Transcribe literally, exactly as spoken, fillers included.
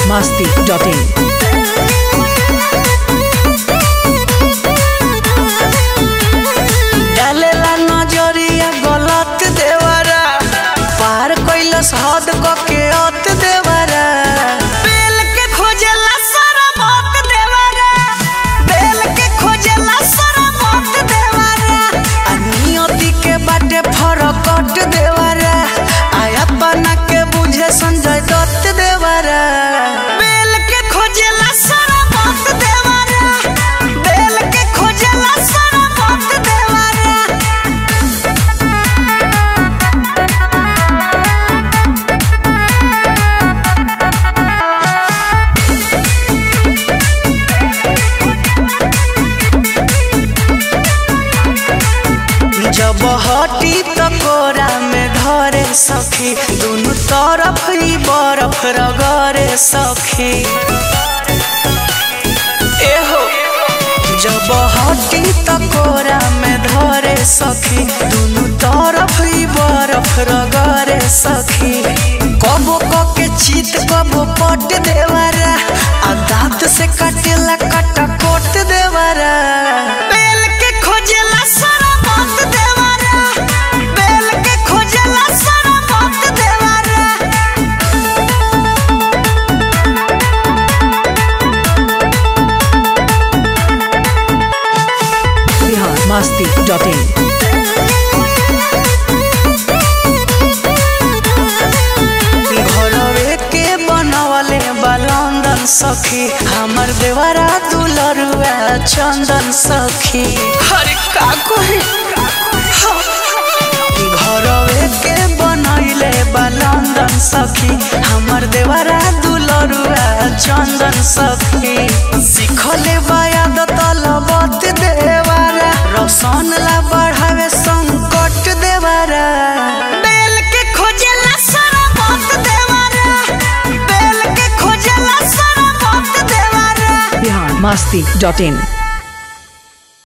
masti dot in. डालेला नजरिया गलत देवरा पार कैलस हद के अत देवरा बेल के खोजेला सारा मत देवरा बेल के खोजेला सारा मत देवरा अनियति के बाटे फरकट देवरा आया बना के बुझे संजय दत्त देवरा बेल के खोजेला सारा मत देवरा बेल के खोजेला सारा मत देवरा जब हटी तो कोरा में धरे सखी दोनों तरफ ही बर्फ रगड़े सखी एहो जब हटी तो कोरा में धरे सखी दोनों तरफ ही बर्फ रगड़े सखी कबो के चीत कबो पट देवरा आ दांत से कटेला कटा कोट देवरा बेल के खोजेला सारा मत देवरा बेल के खोजेला सारा मत देवरा Bihar masti dot in. घरवे के बनवले बलंदन सखी हमर देवरा दुलरुआ चंदन सखी हर का कोई घरवे के बनैले बलंदन सखी हमर देवरा दुलरुआ चंदन सखी सिखले बायाद तलबत देवरा रसन ला बढ़ावे संकट देवरा बेल के खोजेला सारा मत देवरा बेल के खोजेला सारा मत देवरा Bihar masti dot in.